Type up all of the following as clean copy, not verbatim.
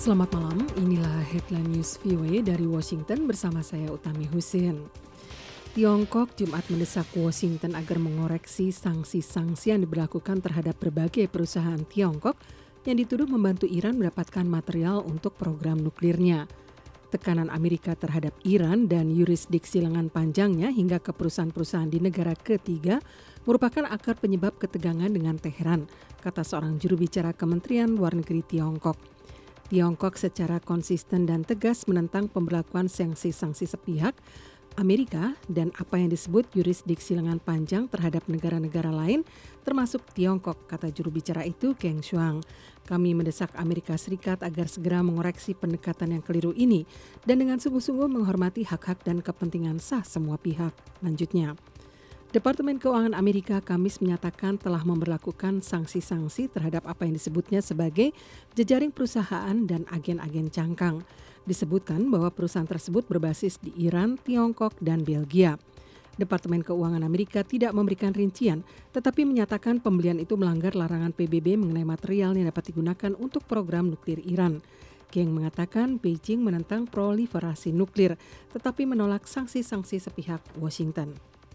Selamat malam, inilah Headline News VOA dari Washington bersama saya Utami Husin. Tiongkok Jumat mendesak Washington agar mengoreksi sanksi-sanksi yang diberlakukan terhadap berbagai perusahaan Tiongkok yang dituduh membantu Iran mendapatkan material untuk program nuklirnya. Tekanan Amerika terhadap Iran dan yurisdiksi lengan panjangnya hingga ke perusahaan-perusahaan di negara ketiga merupakan akar penyebab ketegangan dengan Teheran, kata seorang juru bicara Kementerian Luar Negeri Tiongkok. Tiongkok secara konsisten dan tegas menentang pemberlakuan sanksi-sanksi sepihak Amerika dan apa yang disebut yurisdiksi lengan panjang terhadap negara-negara lain, termasuk Tiongkok, kata juru bicara itu Geng Shuang. Kami mendesak Amerika Serikat agar segera mengoreksi pendekatan yang keliru ini dan dengan sungguh-sungguh menghormati hak-hak dan kepentingan sah semua pihak. Lanjutnya, Departemen Keuangan Amerika Kamis menyatakan telah memberlakukan sanksi-sanksi terhadap apa yang disebutnya sebagai jejaring perusahaan dan agen-agen cangkang. Disebutkan bahwa perusahaan tersebut berbasis di Iran, Tiongkok, dan Belgia. Departemen Keuangan Amerika tidak memberikan rincian, tetapi menyatakan pembelian itu melanggar larangan PBB mengenai material yang dapat digunakan untuk program nuklir Iran. Geng mengatakan Beijing menentang proliferasi nuklir, tetapi menolak sanksi-sanksi sepihak Washington.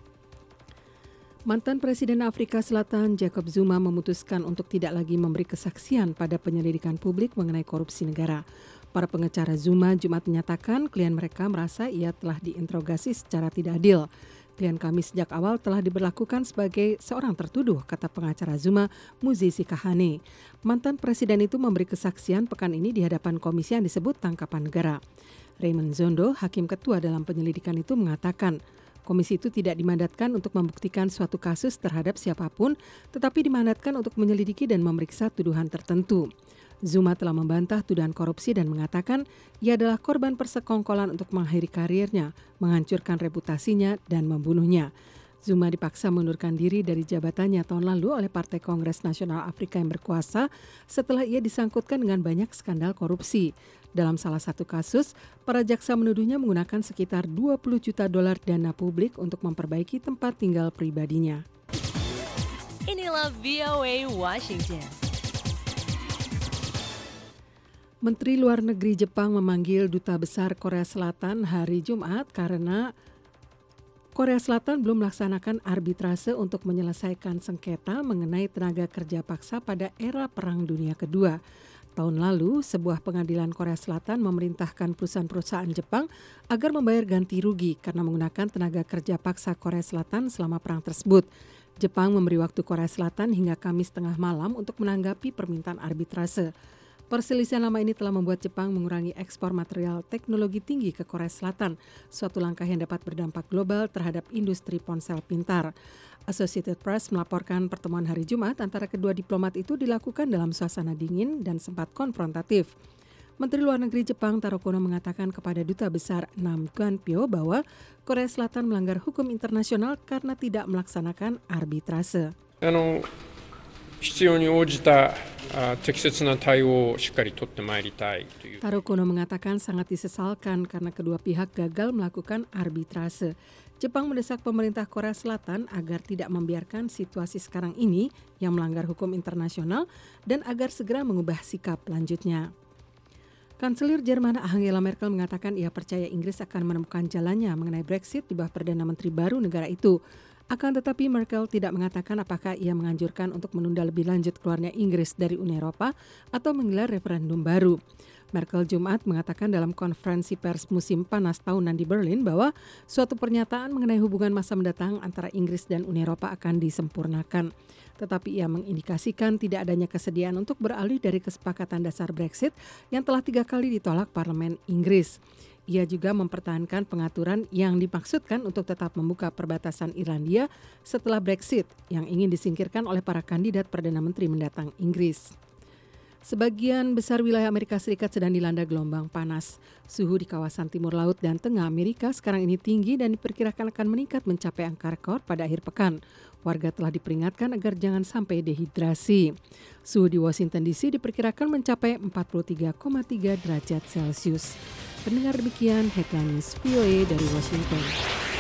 Mantan Presiden Afrika Selatan Jacob Zuma memutuskan untuk tidak lagi memberi kesaksian pada penyelidikan publik mengenai korupsi negara. Para pengacara Zuma Jumat menyatakan klien mereka merasa ia telah diinterogasi secara tidak adil. Klien kami sejak awal telah diberlakukan sebagai seorang tertuduh, kata pengacara Zuma, Muzi Sikahane. Mantan Presiden itu memberi kesaksian pekan ini di hadapan komisi yang disebut tangkapan negara. Raymond Zondo, hakim ketua dalam penyelidikan itu mengatakan, komisi itu tidak dimandatkan untuk membuktikan suatu kasus terhadap siapapun, tetapi dimandatkan untuk menyelidiki dan memeriksa tuduhan tertentu. Zuma telah membantah tuduhan korupsi dan mengatakan ia adalah korban persekongkolan untuk mengakhiri karirnya, menghancurkan reputasinya, dan membunuhnya. Zuma dipaksa mengundurkan diri dari jabatannya tahun lalu oleh Partai Kongres Nasional Afrika yang berkuasa setelah ia disangkutkan dengan banyak skandal korupsi. Dalam salah satu kasus, para jaksa menuduhnya menggunakan sekitar $20 juta dana publik untuk memperbaiki tempat tinggal pribadinya. Inilah VOA Washington. Menteri Luar Negeri Jepang memanggil Duta Besar Korea Selatan hari Jumat karena Korea Selatan belum melaksanakan arbitrase untuk menyelesaikan sengketa mengenai tenaga kerja paksa pada era Perang Dunia Kedua. Tahun lalu, sebuah pengadilan Korea Selatan memerintahkan perusahaan-perusahaan Jepang agar membayar ganti rugi karena menggunakan tenaga kerja paksa Korea Selatan selama perang tersebut. Jepang memberi waktu Korea Selatan hingga Kamis tengah malam untuk menanggapi permintaan arbitrase. Perselisihan lama ini telah membuat Jepang mengurangi ekspor material teknologi tinggi ke Korea Selatan, suatu langkah yang dapat berdampak global terhadap industri ponsel pintar. Associated Press melaporkan pertemuan hari Jumat antara kedua diplomat itu dilakukan dalam suasana dingin dan sempat konfrontatif. Menteri Luar Negeri Jepang Taro Kono mengatakan kepada Duta Besar Nam Guanpyo bahwa Korea Selatan melanggar hukum internasional karena tidak melaksanakan arbitrase. 必要に応じた適切な対応をしっかり取ってまいりたいという。 Taro Kono mengatakan sangat disesalkan karena kedua pihak gagal melakukan arbitrase. Jepang mendesak pemerintah Korea Selatan agar tidak membiarkan situasi sekarang ini yang melanggar hukum internasional dan agar segera mengubah sikap lanjutnya. Kanselir Jerman Angela Merkel mengatakan ia percaya Inggris akan menemukan jalannya mengenai Brexit di bawah Perdana Menteri baru negara itu. Akan tetapi Merkel tidak mengatakan apakah ia menganjurkan untuk menunda lebih lanjut keluarnya Inggris dari Uni Eropa atau menggelar referendum baru. Merkel Jumat mengatakan dalam konferensi pers musim panas tahunan di Berlin bahwa suatu pernyataan mengenai hubungan masa mendatang antara Inggris dan Uni Eropa akan disempurnakan. Tetapi ia mengindikasikan tidak adanya kesediaan untuk beralih dari kesepakatan dasar Brexit yang telah 3 kali ditolak Parlemen Inggris. Ia juga mempertahankan pengaturan yang dimaksudkan untuk tetap membuka perbatasan Irlandia setelah Brexit yang ingin disingkirkan oleh para kandidat Perdana Menteri mendatang Inggris. Sebagian besar wilayah Amerika Serikat sedang dilanda gelombang panas. Suhu di kawasan timur laut dan tengah Amerika sekarang ini tinggi dan diperkirakan akan meningkat mencapai angka rekor pada akhir pekan. Warga telah diperingatkan agar jangan sampai dehidrasi. Suhu di Washington DC diperkirakan mencapai 43,3 derajat Celcius. Pendengar demikian Headline News VOA dari Washington.